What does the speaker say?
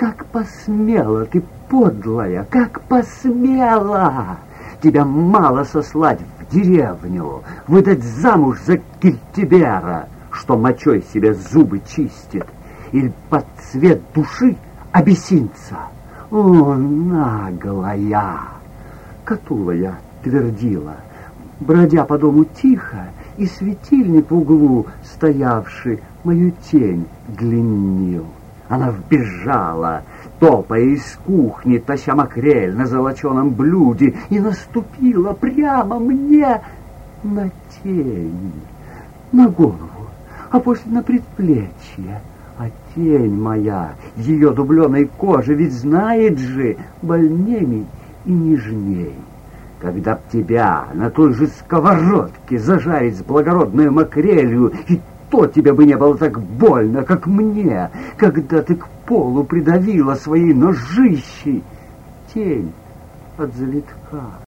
Как посмела ты, подлая, как посмела! Тебя мало сослать в деревню, выдать замуж за Кельтибера, что мочой себе зубы чистит, или под цвет души абиссинца. О, наглая! Катулая твердила, бродя по дому тихо, и светильник в углу, стоявший, мою тень длиннил. Она вбежала, топая из кухни, таща макрель на золоченом блюде, и наступила прямо мне на тень, на голову, а после на предплечье. А тень моя, ее дубленой кожи, ведь знает же, больней и нежней. Когда б тебя на той же сковородке зажарить с благородной макрелью, и то тебе бы не было так больно, как мне, когда ты к полу придавила своей ножищей тень от завитка.